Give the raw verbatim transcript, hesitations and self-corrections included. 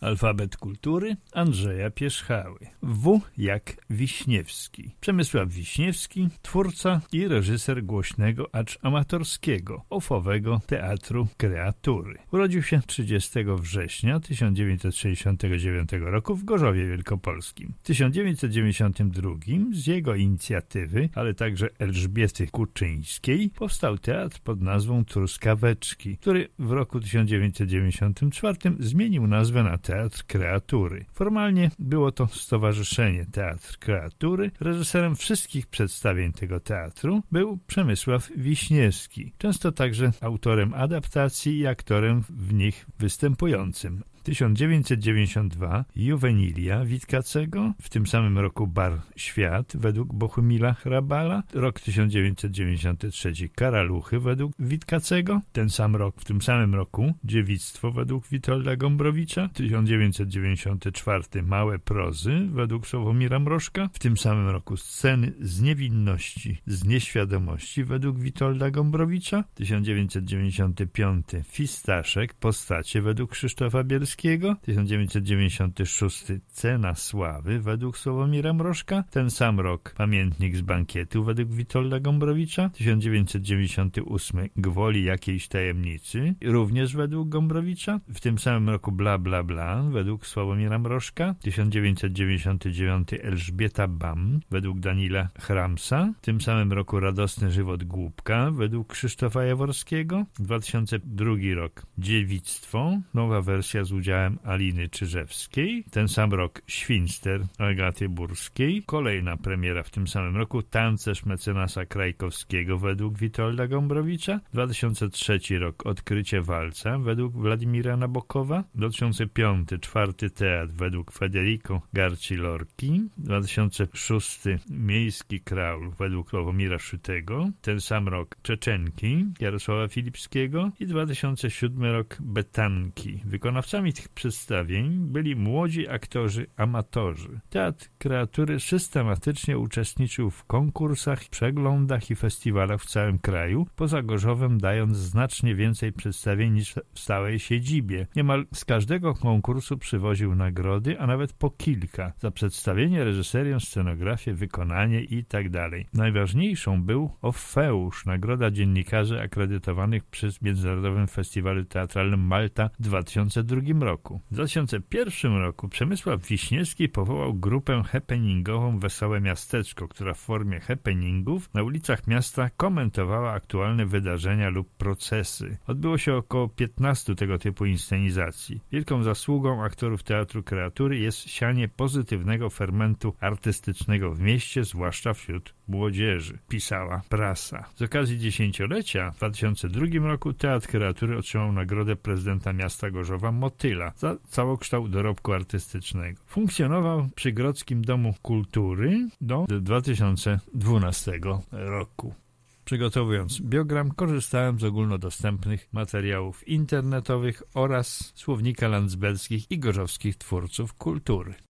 Alfabet kultury Andrzeja Pierzchały. W jak Wiśniewski. Przemysław Wiśniewski, twórca i reżyser głośnego, acz amatorskiego, ofowego teatru kreatury. Urodził się trzydziestego września tysiąc dziewięćset sześćdziesiątego dziewiątego roku w Gorzowie Wielkopolskim. W tysiąc dziewięćset dziewięćdziesiątym drugim z jego inicjatywy, ale także Elżbiety Kuczyńskiej, powstał teatr pod nazwą Truskaweczki, który w roku tysiąc dziewięćset dziewięćdziesiątym czwartym zmienił nazwę na Teatr Kreatury. Formalnie było to Stowarzyszenie Teatr Kreatury. Reżyserem wszystkich przedstawień tego teatru był Przemysław Wiśniewski, często także autorem adaptacji i aktorem w nich występującym. tysiąc dziewięćset dziewięćdziesiąty drugi Juwenilia Witkacego, w tym samym roku Bar Świat według Bohumila Hrabala, rok tysiąc dziewięćset dziewięćdziesiąty trzeci Karaluchy według Witkacego, ten sam rok, w tym samym roku Dziewictwo według Witolda Gombrowicza, tysiąc dziewięćset dziewięćdziesiąty czwarty Małe prozy według Sławomira Mrożka, w tym samym roku Sceny z niewinności, z nieświadomości według Witolda Gombrowicza, tysiąc dziewięćset dziewięćdziesiąty piąty Fistaszek, postacie według Krzysztofa Bielskiego, tysiąc dziewięćset dziewięćdziesiąty szósty Cena sławy według Sławomira Mrożka, ten sam rok Pamiętnik z bankietu według Witolda Gombrowicza, tysiąc dziewięćset dziewięćdziesiąty ósmy Gwoli jakiejś tajemnicy, również według Gombrowicza, w tym samym roku Bla bla bla według Sławomira Mrożka, tysiąc dziewięćset dziewięćdziesiąty dziewiąty Elżbieta Bam według Danila Chramsa, w tym samym roku Radosny żywot głupka według Krzysztofa Jaworskiego, dwa tysiące drugi rok Dziewictwo, nowa wersja z udziałem Aliny Czyżewskiej, ten sam rok Świnster Agaty Burskiej, kolejna premiera w tym samym roku Tancerz mecenasa Krajkowskiego według Witolda Gombrowicza, dwa tysiące trzeci rok Odkrycie walca według Władimira Nabokowa, dwa tysiące piąty czwarty Teatr według Federico Garci Lorki, dwa tysiące szósty Miejski Kraul według Sławomira Szytego, ten sam rok Czeczenki Jarosława Filipskiego i dwa tysiące siódmy rok Betanki. Wykonawcami tych przedstawień byli młodzi aktorzy amatorzy. Teatr Kreatury systematycznie uczestniczył w konkursach, przeglądach i festiwalach w całym kraju, poza Gorzowem dając znacznie więcej przedstawień niż w stałej siedzibie. Niemal z każdego konkursu przywoził nagrody, a nawet po kilka, za przedstawienie, reżyserię, scenografię, wykonanie itd. Najważniejszą był Orfeusz, nagroda dziennikarzy akredytowanych przy Międzynarodowym Festiwalu Teatralnym Malta w dwa tysiące drugim roku. W dwa tysiące pierwszym roku Przemysław Wiśniewski powołał grupę happeningową Wesołe Miasteczko, która w formie happeningów na ulicach miasta komentowała aktualne wydarzenia lub procesy. Odbyło się około piętnastu tego typu inscenizacji. Wielką zasługą aktorów Teatru Kreatury jest sianie pozytywnego fermentu artystycznego w mieście, zwłaszcza wśród młodzieży, pisała prasa. Z okazji dziesięciolecia w dwa tysiące drugim roku Teatr Kreatury otrzymał nagrodę prezydenta miasta Gorzowa Motyla za całokształt dorobku artystycznego. Funkcjonował przy Grodzkim Domu Kultury do dwa tysiące dwunastego roku. Przygotowując biogram, korzystałem z ogólnodostępnych materiałów internetowych oraz słownika landzberskich i gorzowskich twórców kultury.